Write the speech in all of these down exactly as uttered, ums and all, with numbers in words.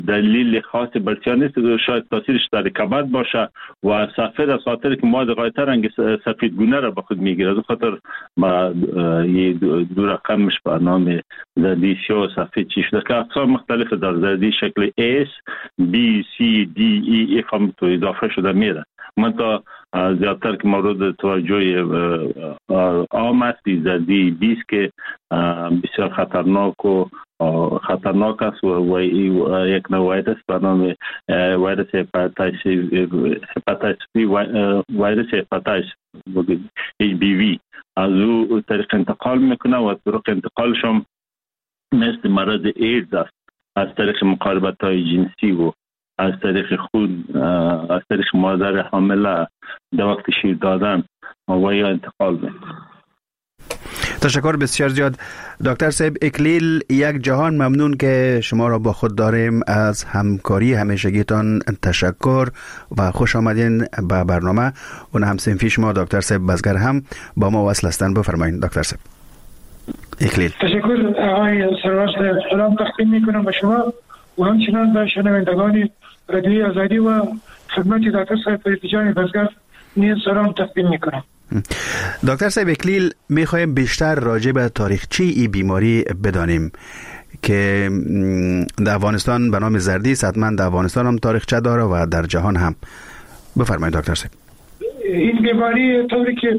دلیل خاص برسیار نیست، شاید تاثیرش در کبد باشه و سفید از خاطر که مواد غایطه رنگ سفید گونه را به خود میگیره. از خاطر ما یه دو رقمش به نام زردی سیاه و سفید چی شده که اقسام مختلف در زردی شکل S B C D E F هم تو اضافه شده میره. من تا زیادتر که مورد توجه عام است زردی بیست که بسیار خطرناک و خطرناک است و یک نوع ویروس به نام ویروس هپاتیتس بی ویروس هپاتیتس اچ بی وی از او طریق انتقال میکنه و طریق انتقالش هم مثل مرض ایدز است، از طریق مقاربت های جنسی و از طریق خون، از طریق مادر حامله در وقت شیر دادن و یا انتقال میکنه. تشکر بسیار زیاد دکتر صاحب اکلیل. یک جهان ممنون که شما را با خود داریم. از همکاری همیشگیتان تشکر و خوش آمدین به برنامه. اون هم صنفی شما دکتر صاحب بزگر هم با ما وصل هستن. بفرمایید دکتر صاحب اکلیل. تشکر آقای سرور، سلام تقدیم میکنم به شما و همچنان به شنوندگان رادیوی آزادی و خدمت دکتر صاحب فریدجان بزگر نیز سلام تقدیم میکنم. دکتر صاحب اکلیل، میخوایم بیشتر راجع به تاریخچه این بیماری بدانیم که در افغانستان به نام زردی حتما در افغانستان هم تاریخچه داره و در جهان هم. بفرمایید دکتر صاحب. این بیماری طوری که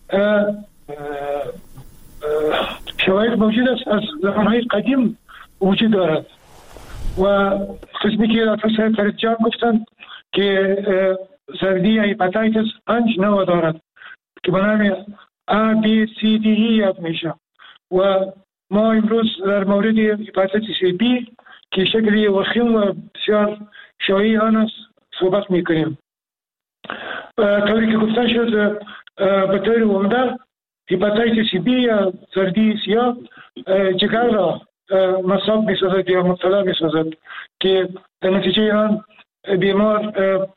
شواهد موجود است از زمانهای قدیم وجود دارد و قسمی که دکتر صاحب فریدجان گفتن که زردی هپاتیتس پنج نوع دارد که به نام A, B, C, D, E یاد میشه و ما امروز در مورد هپاتیتس B که شکلی وخیم و بسیار شایع آن است صحبت میکنیم. طوری که گفتن شد به طور عمده هپاتیتس B یا زردی سیاه جگر را مصاب میسازد یا مبتلا میسازد که در نتیجه آن بیمار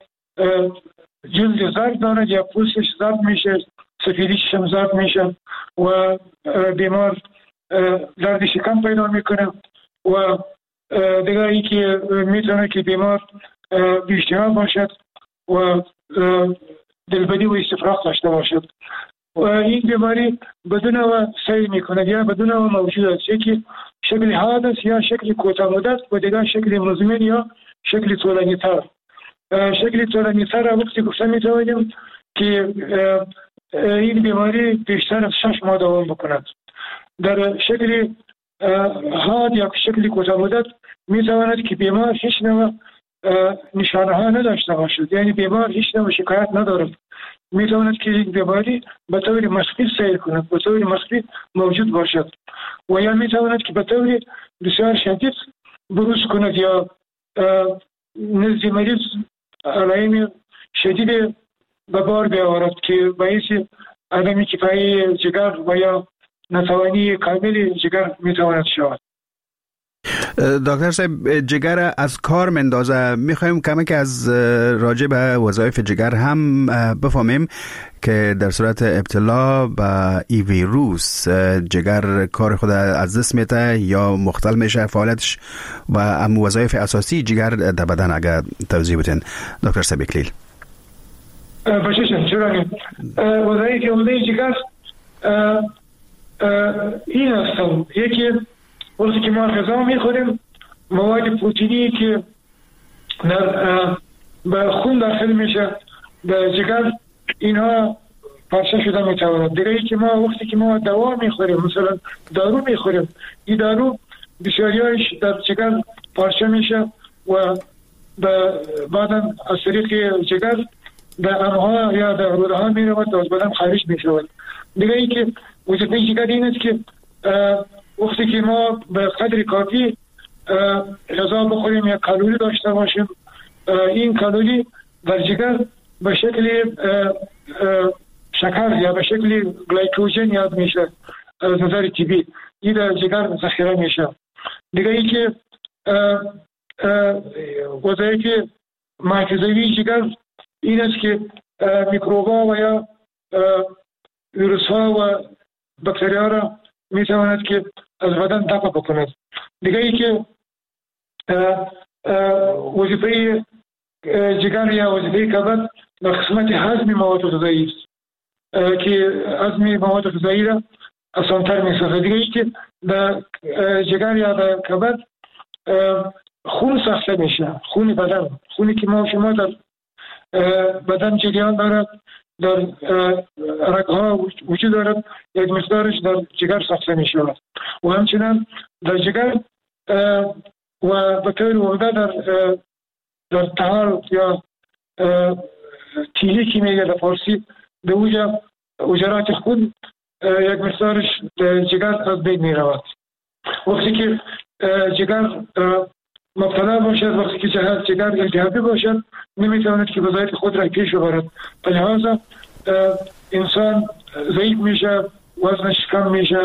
جلد زرد دارد یا پوستش زرد میشه، سفیدیش هم زرد میشه و بیمار درد شکم پیدا میکنه و دیگر ای که میتونه که بیمار بیشتر باشد و دلبدی و استفراغ داشته باشد و این بیماری بدون و سیر میکنه یا بدون و موجود است، یکی شکل حاد است یا شکل کوتاه مدت و دیگر شکل مزمن یا شکل طولانی تر. شکل طولانی تر وقتی گفته میتوانیم که این بیماری بیشتر از شش ماه دوام بکند. در شکل حاد یا شکل کوتاه مدت میتواند که بیمار هیچ نوع نشانه ها نداشته باشد، یعنی بیمار هیچ نوع شکایت ندارد. میتواند که این بیماری به طور مخفی سیر کند، به طور مخفی موجود باشد و یا میتواند که به طور بسیار شدید بروز کند یا نزد مریض علائم شدید به بار بیاورد که باعث عدم کفایی جگر و یا ناتوانی کامل جگر میتواند شود. دکتر صاحب جگر از کار مندازه. میخوایم کمک از راجع به وظایف جگر هم بفهمیم که در صورت ابتلا به ای ویروس جگر کار خود از دست میته یا مختل میشه فعالیتش و ام وظایف اساسی جگر در بدن اگر توضیح بدین دکتر صاحب اکلیل. باشید چرا وظایف عمده جگر این هستند: یکی وقتی که ما غذا میخوریم مواد پروتئینی که در به خون داخل میشه به جگر اینها پارچه شده میتواند. دیگه ای که ما وقتی که ما دوا میخوریم مثلا دارو میخوریم این دارو بسیاریش در جگر پارچه میشه و بعدا از طریق جگر در امعا یا در روده ها میرود و از بدن خارج میشود. دیگه ای که وظیفه جگر این است که وقتی که ما به قدر کافی غذا بخوریم یا کالری داشته باشیم این کالری در جگر به شکل شکر یا به شکل گلایکوژن یاد میشه از نظر طبی، این در جگر ذخیره میشه. دیگه ای که وظایف محفظوی جگر این است که میکروبا و یا ویروس ها و باکتریا را میتواند که از بدن دفع بکند. دیگه ای که وظیفه جگر یا وظیفه کبد در قسمت هضم مواد غذایی است که هضم مواد غذایی را آسان‌تر می‌سازد. دیگه ای که در جگر یا در کبد خون ساخته میشه، خون بدن، خونی که ما شما در بدن جریان دارد، در رگ‌ها وجود دارد، یک مقدارش در جگر ساخته می شود و همچنین در جگر و به طور عمده در در طحال یا تیلی که میگه در فارسی به اوجا اجرات خون یک مقدارش در جگر از بین می رود. وقتی که جگر مبتلا باشد، وقتی که جگر التهابی باشد، نمیتواند که وظایف خود را پیش ببرد. به لحاظ انسان ضعیف میشه، وزنش کم میشه.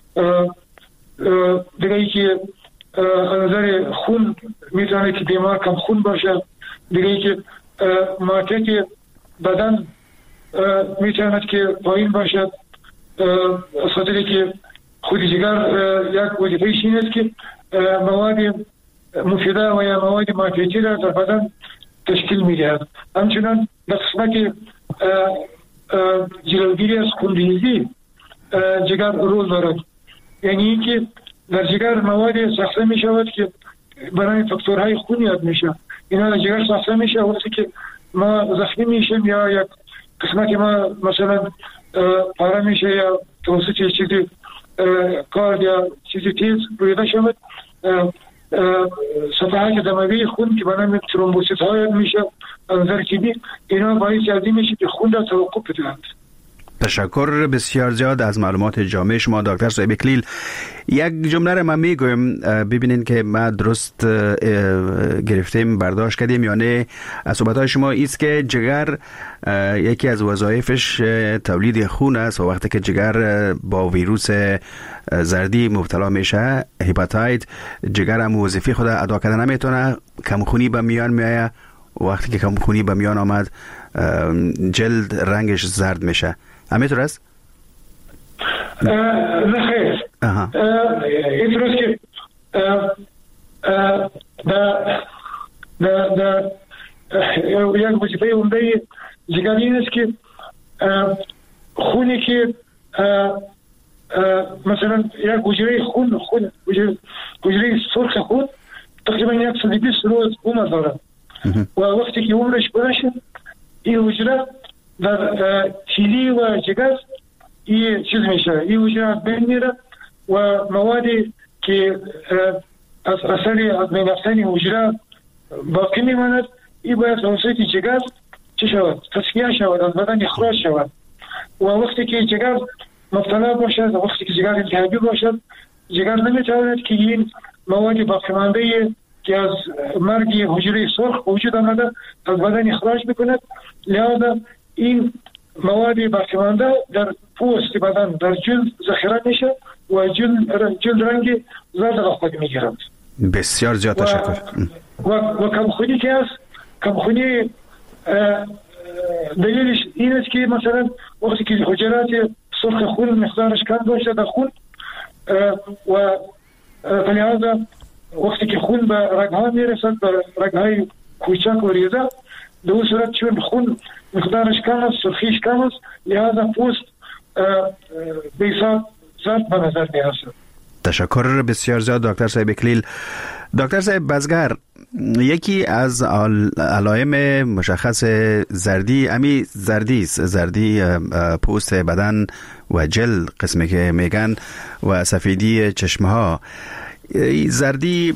دیگه ای که از نظر خون میتواند که بیمار کم خون باشه. دیگه ای که مارکت بدن میتواند که پایین باشد، از خاطری که خود جگر یک وظیفه‌اش این است که مواد مفیده و یا مواد مارکتی را در بدن تشکیل میدهد. همچنان در قسمت جلوگیری از خونریزی جگر رول دارد، یعنی اینکه در جگر مواد ساخته می شود که برای فاکتورهای خون یاد میشه. اینا در جگر ساخته میشه وقتی که ما زخمی میشیم یا یک قسمت ما مثلا پاره میشه یا توسط چیزی کارد یا چیزی تیز رویده شود، صفحات دموی خون که برای ترومبوسیت ها یاد میشه از نظر طبی، اینا باعث از این میشه که خون را توقف بدهند. تشکر بسیار زیاد از معلومات جامع شما دکتر صاحب اکلیل. یک جمله را من میگویم ببینین که ما درست گرفتیم برداشت کردیم یا نه. از صحبت‌های شما ایست که جگر یکی از وظایفش تولید خون است و وقتی که جگر با ویروس زردی مبتلا میشه، هپاتایت، جگر هم وظیفه خود ادا کردن نمیتونه، کمخونی به میان میایه. وقتی که کمخونی به میان آمد جلد رنگش زرد میشه. همینطور است؟ نه خیر. اینطور است که در یک وظیفه عمده جگر این است که خونی که مثلا یک حجره خون خون حجره سرخ خون تقریبا یک صد و بیست روز عمر دارد و وقتی که عمرش برشه این حجره در تیلی و جگر این چیز میشه، این حجره از بین میره و موادی که از اثر از بین رفتن حجره باقی میماند این باید توسط جگر چه شود؟ تصفیه شود، از بدن اخراج شود و وقتی که جگر مبتلا باشد، وقتی که جگر التهابی باشد، جگر نمیتواند که این مواد باقی مانده که از مرگ حجره سرخ وجود آمده از بدن اخراج بکند. لذا این مواد باقی مانده در پوست بدن در جلد ذخیره میشه و جلد جلد رنگ زرد را خود میگیرد. بسیار زیاد تشکر. و, و کمخونی که است، کمخونی دلیلش این است که مثلا وقتی که حجرات سرخ خون مقدارش کم باشه در خون و فلحاظا وقتی که خون به رگها میرسد، به رگهای کوچک و ریزه، در اون صورت چون خون مقدارش کم است، سرخیش کم است، لحاظا پوست بیسا زرد به نظر میرسد. تشکر بسیار زیاد دکتر صاحب اکلیل. دکتر صاحب بزگر، یکی از علائم مشخص زردی امی زردی است، زردی پوست بدن و جلد قسمی که میگن و سفیدی چشمه ها. زردی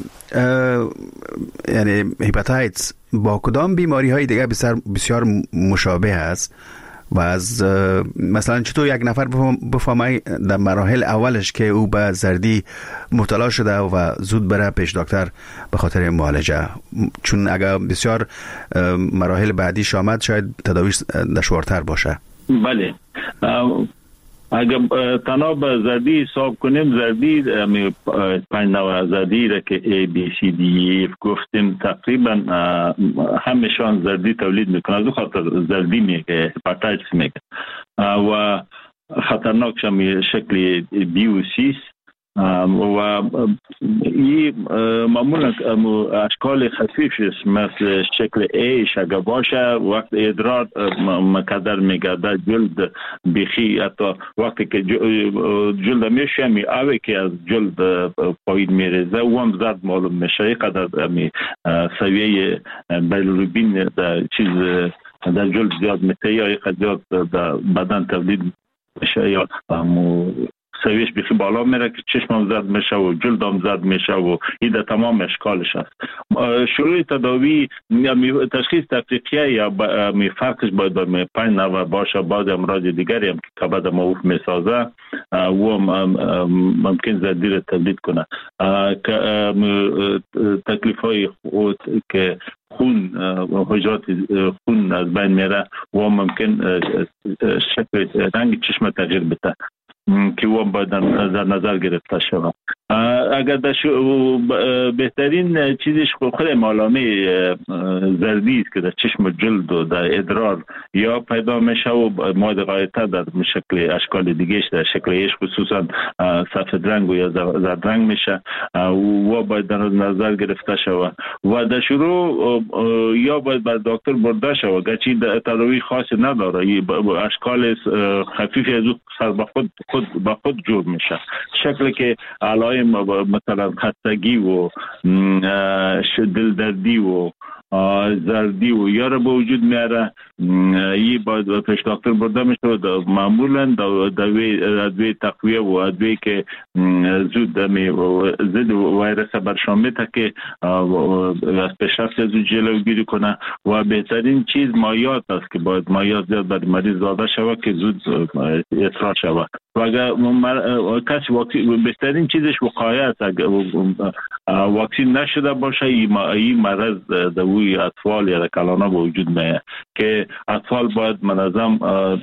یعنی هپاتایتس با کدام بیماری های دیگه بسیار بسیار مشابه است و از مثلا چطور یک نفر بفهمه در مراحل اولش که او به زردی مبتلا شده و زود بره پیش دکتر به خاطر معالجه، چون اگر بسیار مراحل بعدیش آمد شاید تداویش دشوارتر باشه. بله، اگر تنها به زردی حساب کنیم، زردی پنج نوع زردی را که A, B, C, D, E گفتیم تقریبا همشان زردی تولید میکنه. از خاطر زردی میگه، هپاتایتس میگه و خطرناکش هم شکل بی و سی است و این معمولا اشکال خفیف است، مثل شکل ایش اگر باشه وقت ادرار مقدر میگرده جلد بیخی، حتی وقتی که جلد میشه می آوه که از جلد پایین میریزه و هم زرد معلوم میشه. یک قدر سویه بیلیروبین در چیز در جلد زیاد میشه یا یک قدر زیاد در بدن تولید میشه یا سویش بیخی بالا میره که چشمم زرد میشه و جلدم زرد میشه و این در تمام اشکالش است. شروع تداوی تشخیص تفریقیه یا می فرقش باید به پنج نوع باشه. بعض امراض دیگری هم که کبد معروف میسازه و ممکن زدیر تولید کنه. تکلیف های که خون حجرات خون از بین میره و ممکن شکل رنگ چشم تغییر بده که او باید در نظر گرفته شود. اگر بهترین چیزش خود علامه زردی است که در چشم جلد و در ادرار یا پیدا میشه و ماده غایطه در شکل اشکال دیگهش در شکل ایش خصوصا سفید رنگ و یا زرد رنگ میشه و باید در نظر گرفته شود و در شروع یا باید بر دکتر برده شود گرچه تداوی خاصی نداره. اشکال خفیف از او سر به خود خود با خود جور میشه. شکلی که علائم مثلا خستگی و دلدردی و زردی و یا را به وجود میاره، یه باید پیش دکتر برده میشه و معمولا ادویه تقویه و ادویه که زود ضد ویروس برشان میده که از پیشرفت از جلوگیری کنه و بهترین چیز مایات است که باید مایات زیاد بر مریض داده شود که زود اطراح شود و اگر کسی بهترین چیزش وقایه است. اگر واکسین نشده باشه این مرض دوی اطفال یا کلانه به وجود میاد که اطفال باید منظم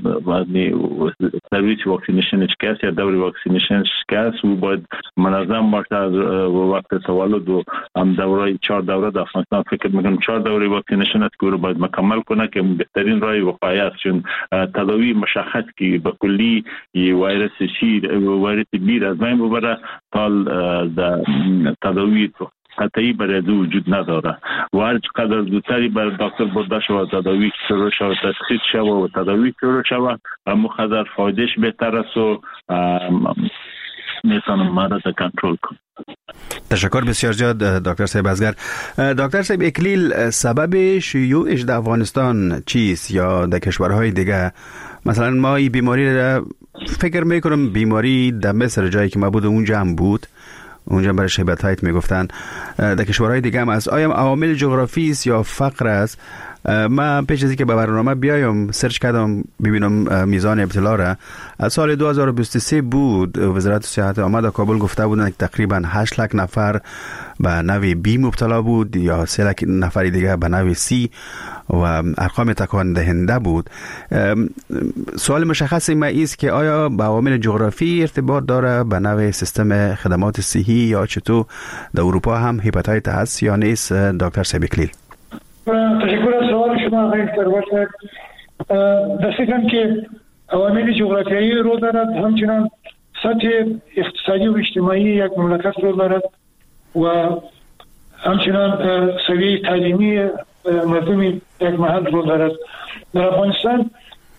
سرویس واکسینیشنش کس یا دوری واکسینیشنش کس و باید منظم باشه از وقت تولد و هم دوره چهار دوره در افغانستان فکر میکنم چهار دوره واکسینیشن است که رو باید مکمل کنه که بهترین راه وقایه است، چون تداوی مشخص که به کلی ویروس شیر ویروس بیر از بین ببره تا تداوی قطعی برای دو وجود نداره و هر قدر زودتری بر دکتر برده شود تداوی شروع شود تشخیص شود و تداوی شروع شود مقدر فایدهش بهتر است و میتونم مرض کنترل کنم. تشکر بسیار زیاد دکتر صاحب ازگر. دکتر صاحب اکلیل سبب شیوعش در افغانستان چیست یا در کشورهای دیگه؟ مثلا ما این بیماری را فکر میکنم بیماری در مصر جایی که ما بود اونجا هم بود، اونجا برای هپاتیت میگفتن، در کشورهای دیگه هم است. آیا عوامل جغرافی است یا فقر است؟ من پیش از اینکه به برنامه بیایم سرچ کردم ببینم میزان ابتلا را. از سال دو هزار و بیست و سه بود وزارت صحت آمد در کابل گفته بودند که تقریبا هشت لک نفر به نوع بی مبتلا بود یا سه لک نفر دیگه به نوع سی و ارقام تکان دهنده بود. سوال مشخص ما است که آیا با عوامل جغرافی ارتباط داره به نوع سیستم خدمات صحی یا چطور در اروپا هم هپاتیت هست یا نیست؟ دکتر صاحب اکلیل. تشکر از سوال شما آقای سروش. دستیدم که عوامل جغرافیایی رو دارد، همچنان سطح اقتصادی و اجتماعی یک مملکت رو دارد و همچنان سویه تعلیمی مردم یک محل رو دارد. در افغانستان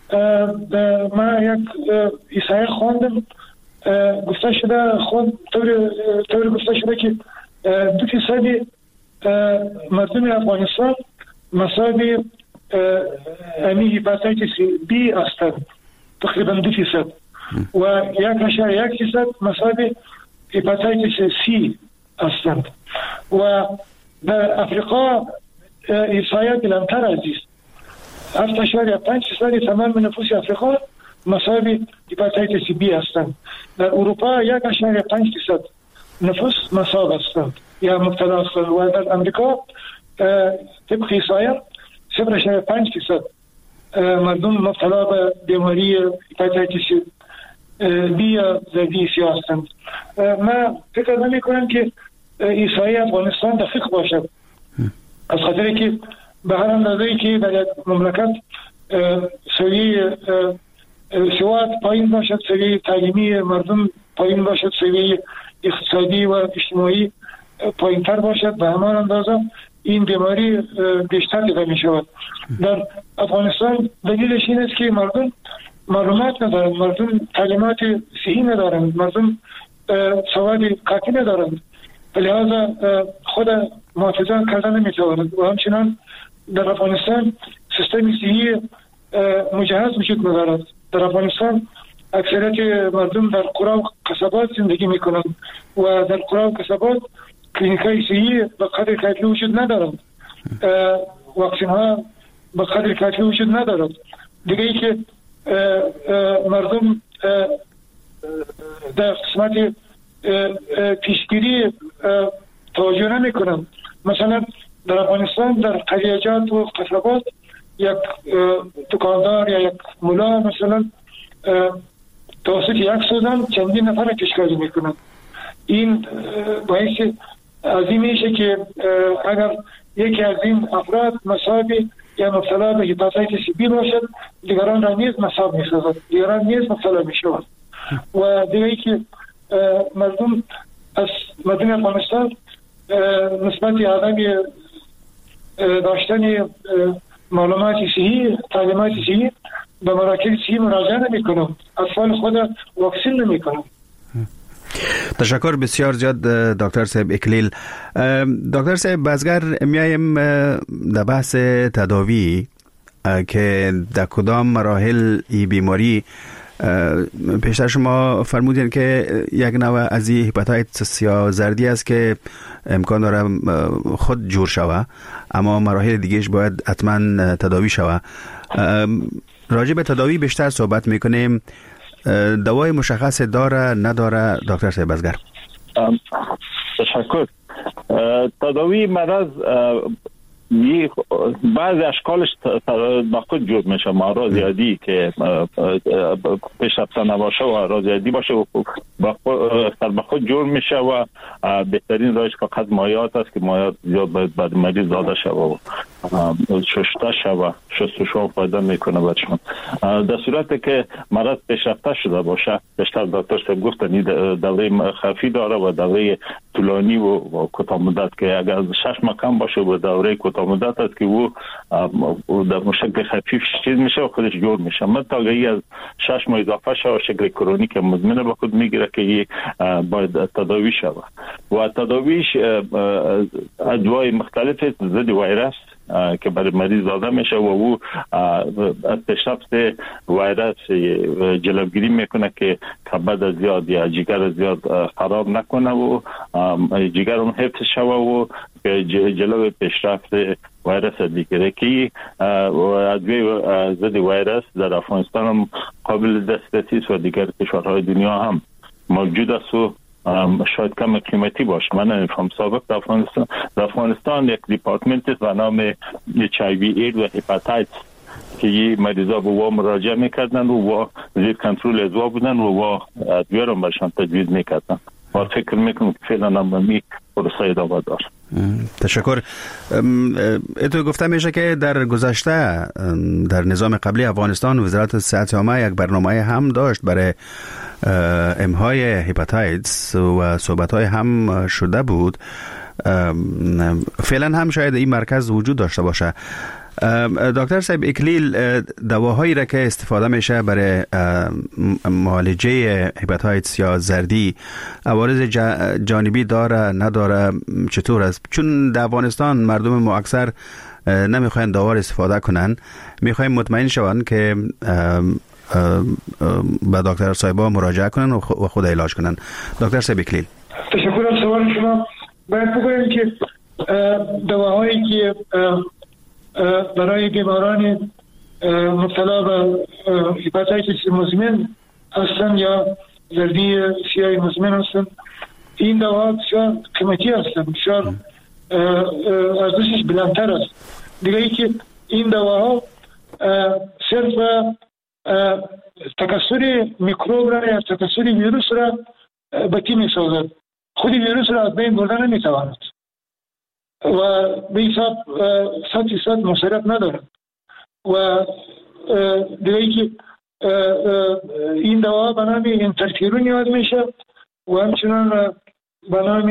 ما یک احصایه خواندم گفته شده خود طور گفته شده که دو فیصد مردم افغانستان مصاب امی هپاتیتس بی هستند، تقریبا دو فیصد و یک اشاره یک فیصد مصاب هپاتیتس سی هستند و در افریقا احصایه کمتر از است. هفت اشاره پنج فیصد تمام نفوس افریقا مصاب هپاتیتس بی هستند. در اروپا یک اشاره پنج فیصد نفوس مصاب هستند یا مبتلا هستند و در امریکا طبق احصایه صفر اشاره پنج فیصد مردم مبتلا به بیماری هپاتیتس بی یا زردی سی هستند. من فکر نمی کنم که احصایه افغانستان دقیق باشد، از خاطر که به هر اندازه‌ای که در یک مملکت سویه سواد پایین باشد، سویه تعلیمی مردم پایین باشد، سویه اقتصادی و اجتماعی پایینتر باشد، به همان اندازه این بیماری بیشتر دیده می شود. در افغانستان دلیلش این است که مردم معلومات ندارند، مردم تعلیمات صحیح ندارند، مردم سواد کافی ندارند، لذا خود محافظت کردن نمی توانند و همچنان در افغانستان سیستم صحی مجهز وجود ندارد. در افغانستان اکثریت مردم در قرى و قصبات زندگی می کنند و در قرى و قصبات کلینیکای صحی به قدر کافی وجود ندارند، واکسن ها به قدر کافی وجود ندارد. دیگه ای که مردم در قسمت پیشگیری توجه نمی کنند. مثلا در افغانستان در قریجات و قصبات یک دکاندار یا یک ملا مثلا توسط یک سوزن چندین نفر کشکاری می کنند. این باعث عظیم میشه که اگر یکی از این افراد مصابی یا مبتلا به هپاتیتس بی باشد، دیگران را نیز مصاب می سازد، دیگران نیز مبتلا می شود. و دیگه که مردم از مردم افغانستان نسبت عدم داشتن معلومات صحیح، تعلیمات صحیح به مراکز صحیح مراجعه نمی کنند، اطفال خود واکسن نمی کنند. تشکر بسیار زیاد دکتر صاحب اکلیل. دکتر صاحب بازگر میایم در بحث تداوی که در کدام مراحل این بیماری پیشتر شما فرمودین که یک نوع از این هپاتیتس یا زردی است که امکان داره خود جور شوه، اما مراحل دیگهش باید حتما تداوی شوه. راجع به تداوی بیشتر صحبت میکنیم. دوای مشخص داره نداره دکتر صاحب بازگر؟ تشکر. تداوی مرض بعضی اشکالش با خود جور میشه. مرض زیادی که پیشرفته نباشه و مرض زیادی باشه و با خود جور میشه و بهترین راهش فقط مایعات است که مایعات زیاد باید بعد مریض داده شده و شسته شده، شستشو فایده میکنه برشون. در صورتی که مرض پیشرفته شده باشه، بیشتر دکتر صاحب گفتن دوره خفیف داره و دوره طولانی و کوتاه مدت که اگر شش ماه کم باشه و دوره کوتاه مدت است که او در شکل خفیف چیز میشه و خودش جور میشه. متا اگه از شش ماه اضافه شه و شکل کرونیک مزمن به خود میگیره که باید تداوی شود و تداویش ادوای مختلف ضد ویروس که برای مریض داده میشه و او از پیشرفت ویروس جلوگیری میکنه که کبد زیاد یا جگر زیاد خراب نکنه و جگر هم حفظ شوه و جلو پیشرفت ویروس دیگره که ادویه ضد ویروس در افغانستان هم قابل دسترسی است و دیگر کشورهای دنیا هم موجود است و شاید کم قیمتی باشه. من نمیفهم. سابق در افغانستان در افغانستان یک دیپارتمنت است به نام اچ آی وی اید و هپاتیتس که این مریضا به وا مراجعه میکردن و زیر کنترل ادوا بودن و ادویه رو برشان تجویز میکردن و فکر میکنم که فعلا نمی پروسه ادامه داره. تشکر. اتو گفته میشه که در گذشته در نظام قبلی افغانستان وزارت صحت عامه یک برنامه هم داشت برای امهای هپاتیتس و صحبت‌های هم شده بود. فعلا هم شاید این مرکز وجود داشته باشه. دکتر صاحب اکلیل، دواهایی را که استفاده میشه برای معالجه هپاتیتس یا زردی عوارض جانبی داره نداره، چطور است؟ چون در افغانستان مردم ما اکثر نمیخواین داور استفاده کنن، میخوایم مطمئن شون که به دکتر صاحبا مراجعه کنن و خود علاج کنن. دکتر صاحب اکلیل. تشکر از سوال شما. باید بگویم که دواهایی که برای بیماران مبتلا به هپاتیتس مزمن هستند یا زردی سیاه مزمن هستند، این دواها بسیار قیمتی هستند، بسیار ارزشش بلندتر است. دیگه ای که این دواها صرف تکثر میکروب را یا تکثر ویروس را بکی می سازد، خود ویروس را از بین بردن نمی تواند و به حساب صد فیصد مصرف ندارد. و دیگه ای که این دوا به نام اینترفیرون یاد میشه و همچنان به نام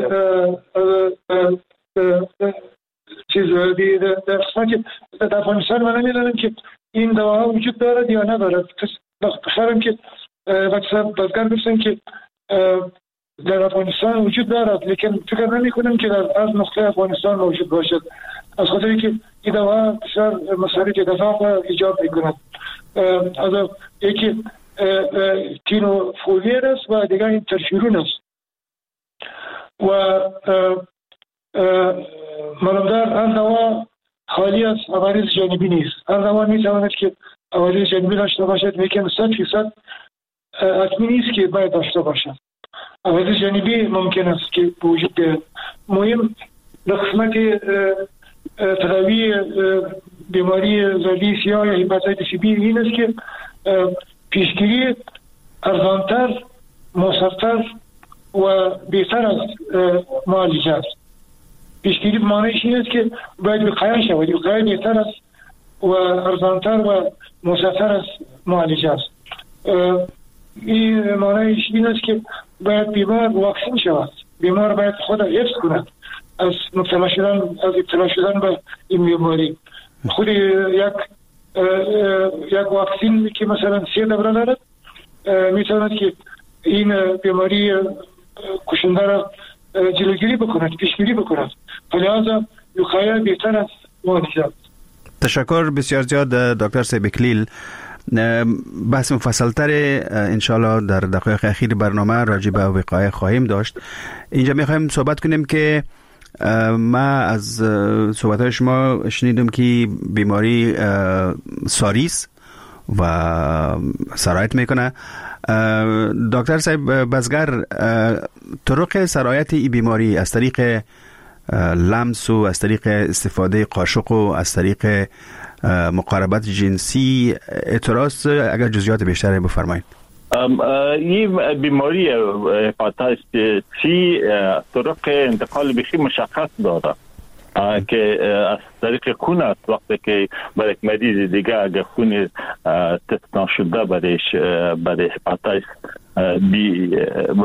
چیز در قسمت در افغانستان من نمیدونم که این دواها وجود دارد یا ندارد. بخیرم که بازگار گفتن که در افغانستان وجود دارد، لیکن فکر نمی کنم که در از نقطه افغانستان موجود باشد، از خاطری که این دوا بسیار مصارف گذاف ایجاد میکند. از یکی تینوفولیل است و دیگر این ترشیرون است و معلومدار هر دوا خالی از عوارض جانبی نیست. هر دوا میتواند که عوارض جانبی داشته باشد، لیکن صد فیصد حتمی نیست که باید داشته باشد. عوارض جانبی ممکن است که وجود بیاید. مهم در قسمت تداوی بیماری زردی سیاه یا هپاتیتس بی این است که پیشگیری ارزانتر، موثرتر و بهتر از معالجه است. پیشگیری معنیش این است که باید وقایه شود. وقایه بهتر است و ارزانتر و موثرتر از معالجه است. این معنیش این است که باید بیمار واکسین شود. بیمار باید خود حفظ کند از مبتلا شدن از ابتلا شدن به این بیماری. خود یک یک واکسین که مثلا سه دوره دارد میتواند که این بیماری کشنده را جلوگیری بکند، پیشگیری بکند. لذا وقایه بهتر از معالجه. تشکر بسیار زیاد دکتر صاحب اکلیل. بحث مفصلتر انشالله در دقایق اخیر برنامه راجع به وقایه خواهیم داشت. اینجا میخوایم صحبت کنیم که ما از صحبت‌های شما شنیدم که بیماری ساریس و سرایت میکنه. دکتر صاحب بزگر، طرق سرایت این بیماری از طریق لمس و از طریق استفاده قاشق و از طریق مقاربت جنسی اعتراض، اگر جزئیات بیشتری بفرمایید. این بیماری هپاتیتس سی طرق انتقال بخی مشخص داره که از طریق خون است. وقتی که برای یک مریض دیگه اگر خون تست نشده برایش برای هپاتیتس بی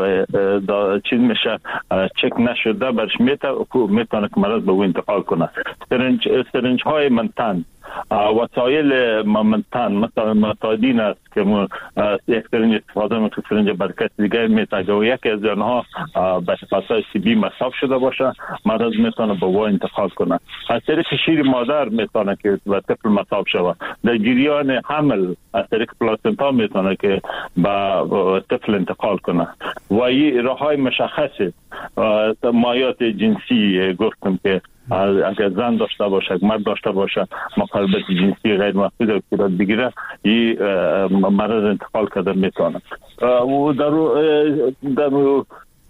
چیز میشه چک نشده برش میتونه که مرض به او انتقال کنه. سرنج سرنج های منتن، وسایل منتن مثلا متادین است که یک سرنج استفاده میکنه، سرنج برکت دیگر میتونه و یکی از آنها به هپاتیتس بی مصاب شده باشه، مرض میتونه به او انتقال کنه. از طریق شیر مادر میتونه که به طفل مصاب شود. در جریان حمل از طریق پلاسنتا میتونه که به طفل انتقال کنه و این راههای مشخصه. مایات جنسی گفتم که اگر زن داشته باشه، مرد داشته باشه، مقاربت جنسی غیر محفوظ و صورت بگیره، این مرض انتقال کرده میتونه. و در در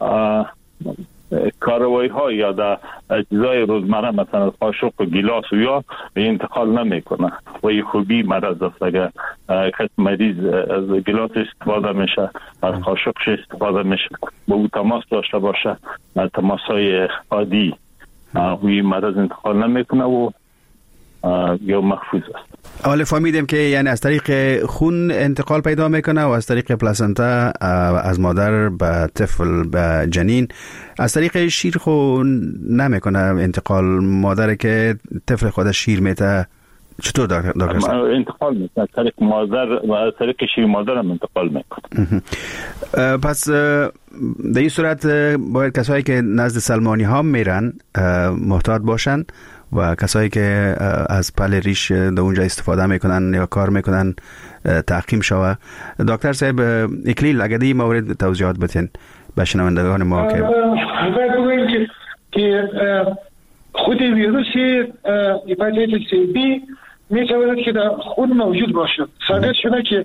کاروائی ها یا در اجزای روزمره مثلا قاشق و گیلاس و یا انتقال نمیکنه و این خوبی مرض است. اگر کس مریض از گیلاس استفاده میشه، از قاشقش استفاده میشه، با او تماس داشته باشه، تماس های عادی و این مرض انتقال نمیکنه و یا محفوظ است. حالا فهمیدیم که یعنی از طریق خون انتقال پیدا میکنه و از طریق پلاسنتا از مادر به طفل به جنین. از طریق شیر خو نمیکنه انتقال، مادر که طفل خودش شیر میته چطور دکتر؟ انتقال میکنه از طریق مادر و از طریق شیر مادر هم انتقال میکنه. پس در این صورت باید کسایی که نزد سلمانی ها میرن محتاط باشن و کسایی که از پل ریش در اونجا استفاده میکنن یا کار میکنن تعقیم شوه. دکتر صاحب اکلیل، اگر این مورد توضیحات بتین به شنوندگان ما که باید بگویم که که خود ویروس هپاتیتس بی میتواند که در خون موجود باشد. ثابت شده که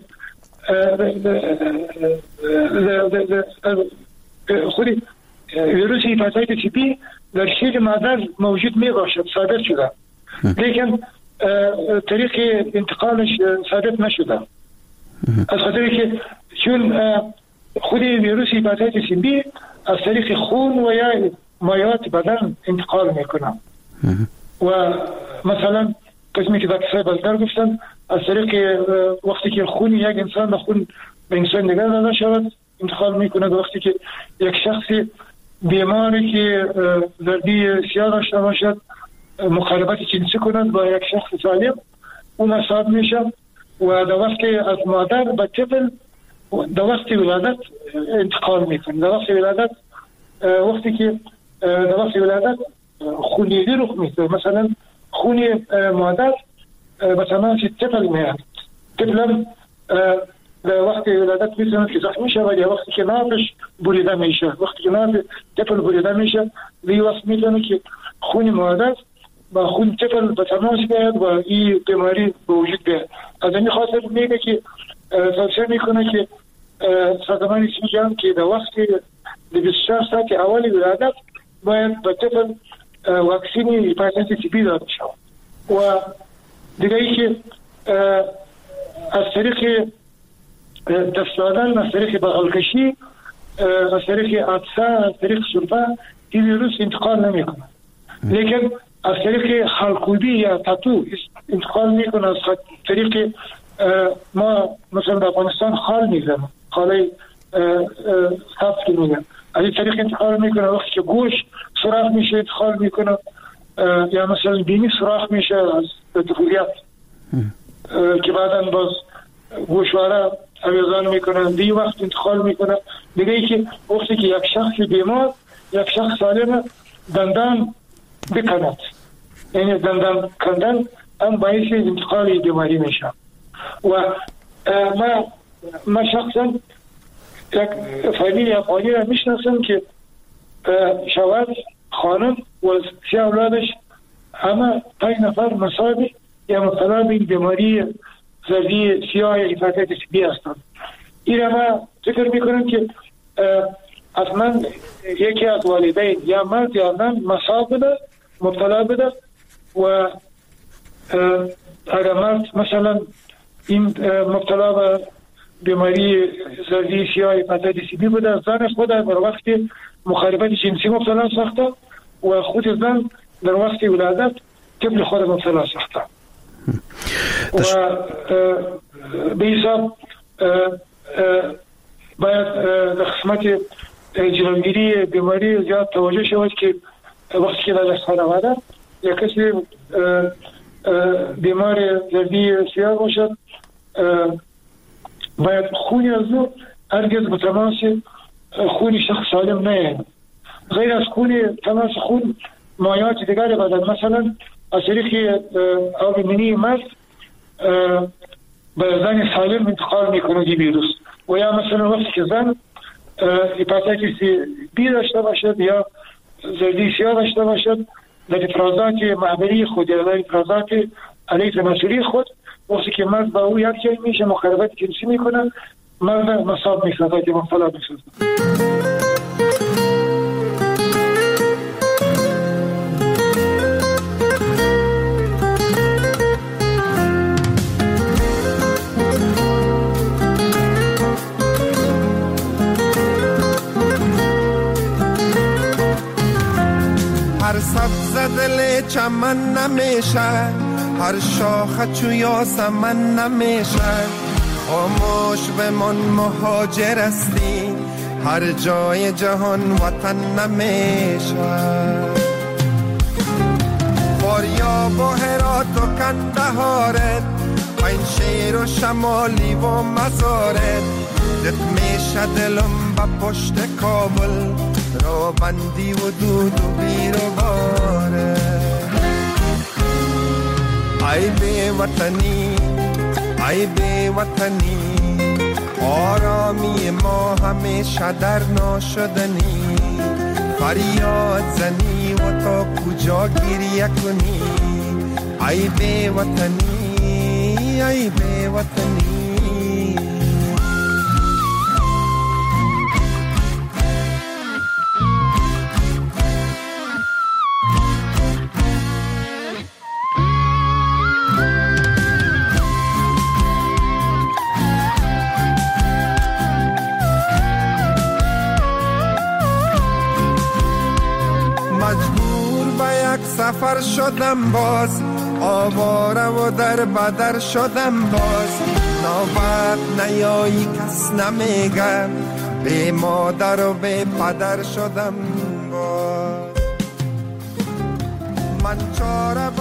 خود ویروس هپاتیتس بی در شیر مادر موجود می باشد، ثابت شده، لیکن طریق انتقالش ثابت نشده. از خاطر که چون خود ویروس هپاتیتس بی از طریق خون و یا مایات بدن انتقال میکنه و مثلا قسمی که دکتر صاحب ازگر گفتن از طریق وقتی که خون یک انسان به خون به انسان دیگر داده شود انتقال میکنه. وقتی که یک شخصی بیماری که زردی سیاه داشته باشد مخالفت جنسی کند با یک شخص سالم اون مصاب میشه و در وقتی از مادر به طفل در وقتی ولادت انتقال میکنه. در وقتی ولادت وقتی که در وقتی ولادت خونریزی رخ میده، مثلا خون مادر به تماس طفل میاد، طفل در وقتی ولادت میتونه که زخمی شه ولی وقتی که نافش بریده میشه، وقتی که ناف طفل بریده میشه وی وقت میتونه که خون مادر با خون طفل به تماس بیاد و این بیماری به وجود بیاد. از این خاطر میگه که توصیه میکنه که سازمان اسمی جمع که در وقتی در بیست و چهار ساعت اول ولادت باید به طفل واکسین هپاتیتس بی داده شود. و دیگه ای که از طریق دست دادن، از طریق بغلکشی، از طریق عطسه، از طریق سرفه این ویروس انتقال نمیکنه، لیکن از طریق خالکوبی یا تاتو انتقال میکنه. از طریق ما مثلا در افغانستان خال میزنم، خاله خاص که میگن، از این طریق انتقال میکنه. وقتی که گوش سراخ میشه انتقال میکنه، یا مثلا بینی سراخ میشه از طفولیت که بعدا باز گوشواره اویزان میکنه، دی وقت انتقال میکنه. دیگه ای که وقتی که یک شخص بیمار یک شخص سالم دندان بکند، یعنی دندان کندن هم باعث انتقال بیماری میشه. و ما ما شخصا یک فامیل افغانی را میشناسم که شوهر خانم و سه اولادش همه پنج نفر مصابی یا مبتلا به بیماری زردی سیاه یا هپاتیتس بی هستند. این را ما فکر میکنم که اصلا یکی از والدین یا مرد یا زن مصاب بده، مبتلا بده، و اگر مرد مثلا این مبتلا به بیماری زردی سیاه هپاتیتس بی بوده، زن خود در وقت مخالفت جنسی مبتلا ساخته و خود زن در وقت ولادت طفل خود مبتلا ساخته. و به حساب باید در قسمت جلوگیری بیماری زیاد توجه شود که وقتی که در خانواده یا کسی بیمار زردی سیاه باشد باید خونی از او هرگز به تماس خون شخص سالم نیاید. غیر از خون تماس خون مایعات دیگر بدن، مثلا از طریق آب منی مرد به زن سالم انتقال میکنه دی ویروس. و یا مثلا وقتی که زن هپاتیتس بی داشته باشد یا زردی سیاه داشته باشد، در افرازات معبری خود یا در افرازات علیه تناسلی خود، وقتی که مرد با او یک جای میشه مخالفت جنسی میکنه، مرد مصاب میسازد یا مبتلا میسازد. هر سبز دل چمن نمیشه، هر شاخه چو یاسمن نمیشه. خاموش بمان مهاجر هستی، هر جای جهان وطن نمیشه. فاریاب و هرات و کندهارت، پنجشیر و شمالی و مزارت. دت میشه دلم با پشت کابل، رو بندی و دود و بیر و باره. ای بی وطنی، ای بی وطنی، آرامی ما همیشه در ناشدنی. فریاد زنی و تا کجا گریه کنی. ای بی وطنی، ای بی وطنی. سفر شدم باز، آواره و در بدر شدم باز. نوبت نیایی کس نمیگه، بی مادر و بی پدر شدم من چاره